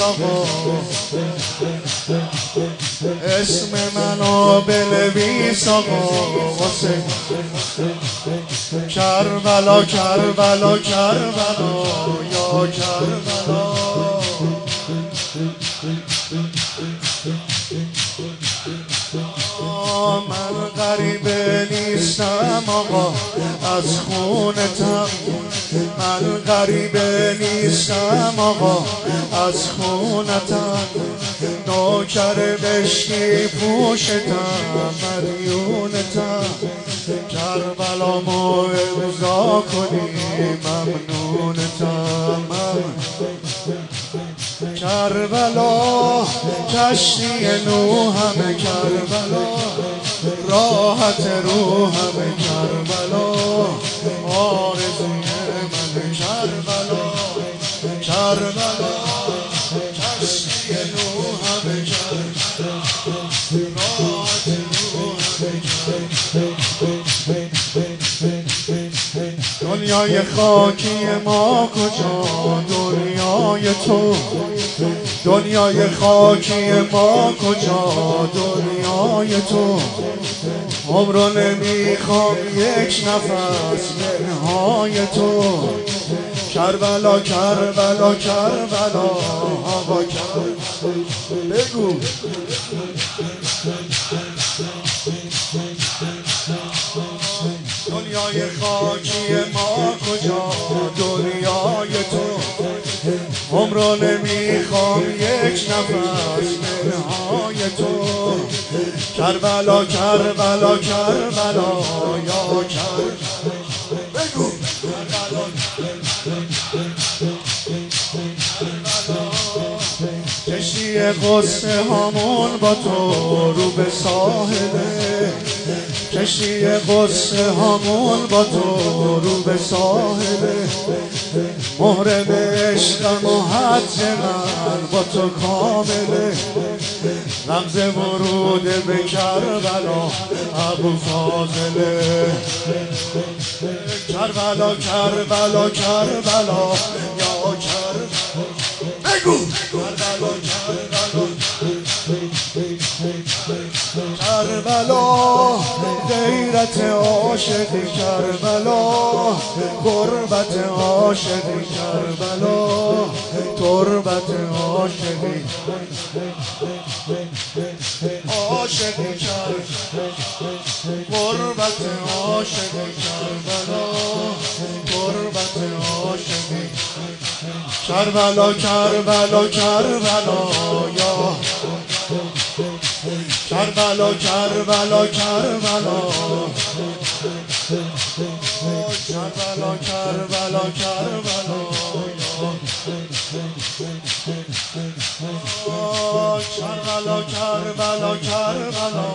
آقا اسم منو بنویس آقا واسه کربلا کربلا کربلا یا کربلا من غریبه نیستم آقا از خونتم من غریبه نیستم آقا از خونتم نوکر بشتی پوشتم مریونتم کربلامو امضا کنی ممنونتم کربلا کشتی نوحم کربلا راحت روحم کربلا آرزوی من کربلا کربلا کشتی نوحم کربلا راحت روحم کربلا دنیای خاکی ما کجا دنیای تو دنیای خاکی ما کجا دنیای تو عمرو نمیخوام یک نفس منهای تو کربلا کربلا کربلا آقا کربلا بگو دنیای خاکی ما کجا دنیای تو عمرو نمیخوام یک نفس منهای تو کربلا کربلا کربلا یا کربلا بگو کشتی قصه هامون با تو رو به ساحله کشتی قصه هامون با تو رو به ساحله محرم عشقم و حج من با تو کامله رمز ورود به کربلا ابو فاضله کربلا کربلا کربلا یا کربلا بگو کربلا کربلا کربلا غیرت عاشقی کربلا غربت عاشقی کربلا تربت عاشقی عاشقی کربلا غربت عاشقی کربلا تربت عاشقی کربلا کربلا کربلا یا کربلا کربلا کربلا کربلا کربلا کربلا کربلا کربلا کربلا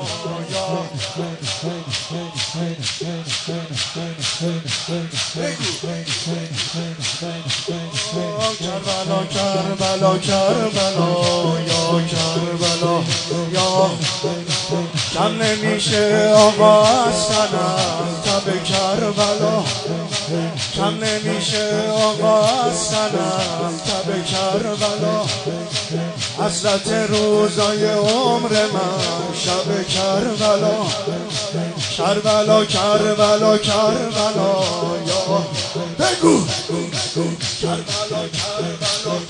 کربلا کربلا کربلا یا کربلا یا کم نمیشه آقا از سنم تب کربلا کم نمیشه آقا از سنم تب کربلا حسرت روزای عمر من شب کربلا کربلا کربلا کربلا یا بگو کربلا کربلا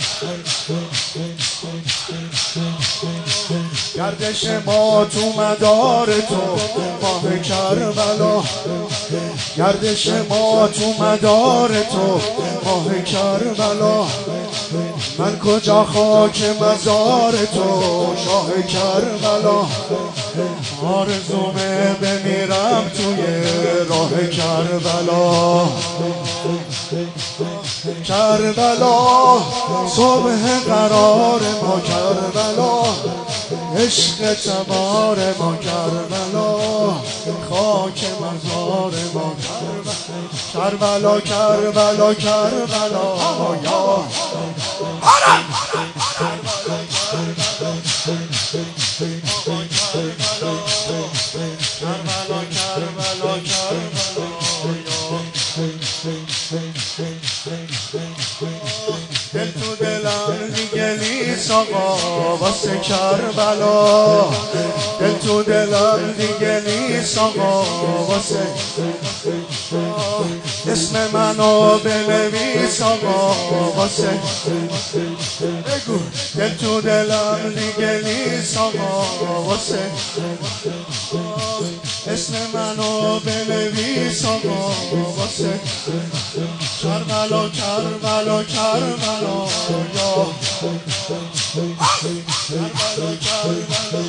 گردش ما تو مدار تو ماه کربلا گردش ما تو مدار تو ماه کربلا من کجا خاک مزار تو شاه کربلا آرزومه بمیرم توی راه کربلا کربلا صبح قرار ما کربلا عشق تبار ما کربلا خاک مزار ما کربلا کربلا کربلا یا دل تو دلم دیگه نیست بنویس آقا واسه کربلا، دل تو دلم دیگه نیست آقا واسه اسم منو بنویس آقا واسه بگو، دل تو دلم دیگه نیست آقا واسه اسم منو بنویس آقا واسه کربلا کربلا کربلا یا کربلا کربلا.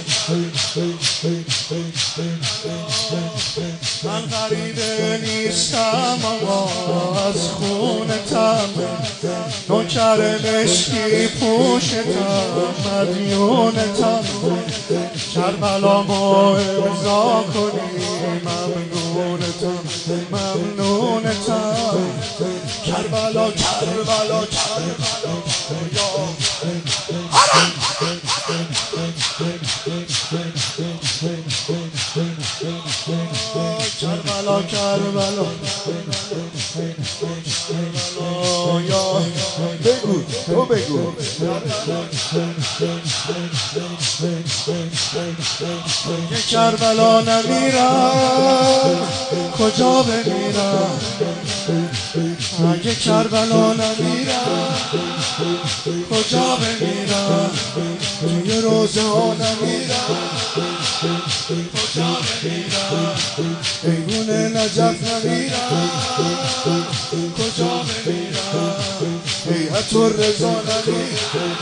من غریبه نیستم آقا از خونتم، نوکر مشکی پوشتم مدیونتم، کربلامو امضا کنی ممنونتم ممنونتم. کربلا کربلا کربلا یا کربلا کربلا یا بگو تو بگو. اگه کربلا نمیرم کجا بمیرم، اگه کربلا نمیرم کجا بمیرم، توی روزه ها نمیرم کجا بمیرم، ایوون نجف نمیرم کجا بمیرم، هیئت الرضا نمیرم.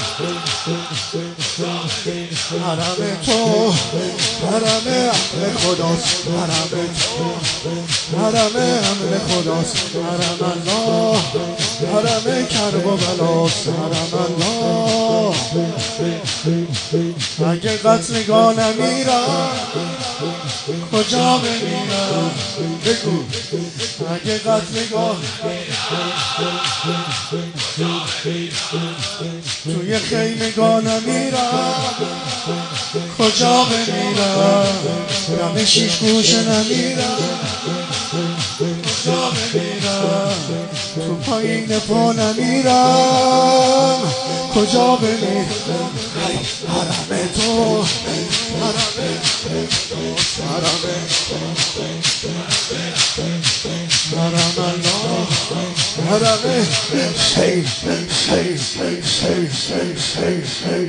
حرم تو حرم اهل خداست، حرم تو حرم اهل خداست، حرم الله حرم کرب و بلاست، حرم الله. اگه قتلگاه نمیرم کجا بمیرم، بگو اگه قتلگاه توی خیمگاه نمیرم کجا بمیرم، دم شیش گوشه نمیرم کجا بمیرم، تو پایین پا نمیرم کجا بمیرم. حرم تو حرم حرم الله حرم شی شی شی شی شی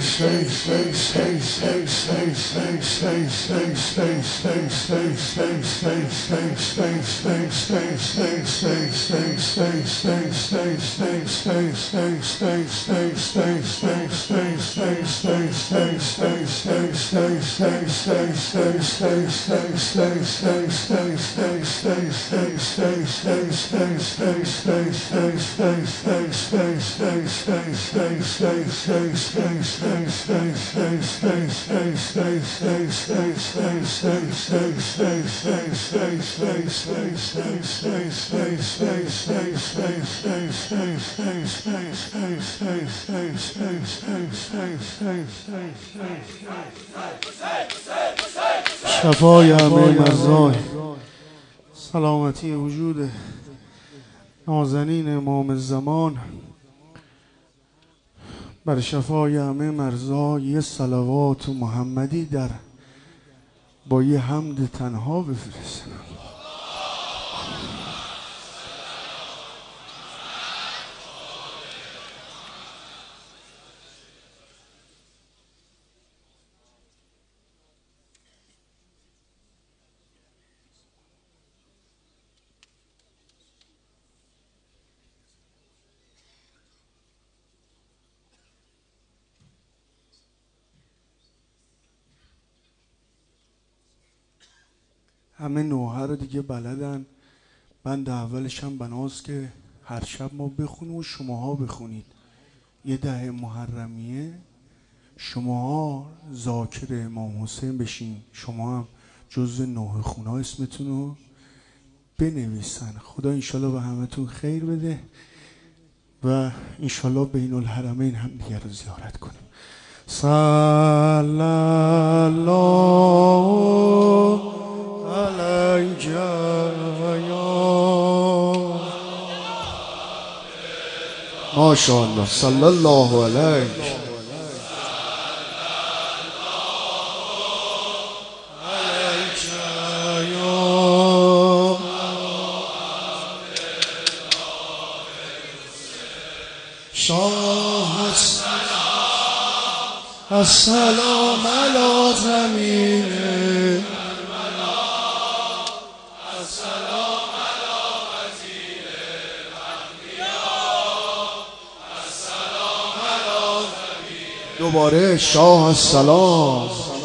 شفای همه مرزای سلامتی وجود نازنین امام زمان، بر شفای همه مرزای یه صلوات و محمدی در با یه حمد تنها بفرستن. همه نوحه رو دیگه بلدن، بند اولش هم بناست که هر شب ما بخونیم و شماها بخونید. یه 10 محرمیه شماها ذاکر امام حسین بشین، شما هم جزو نوحه خونا اسمتون رو بنویسن. خدا انشالله به همتون خیر بده و انشالله بین الحرمین هم دیگه رو زیارت کنیم. صلی الله علیک یا ماشاءالله صلی الله علیک. شاه السلام علی زمین دوباره شاه السلام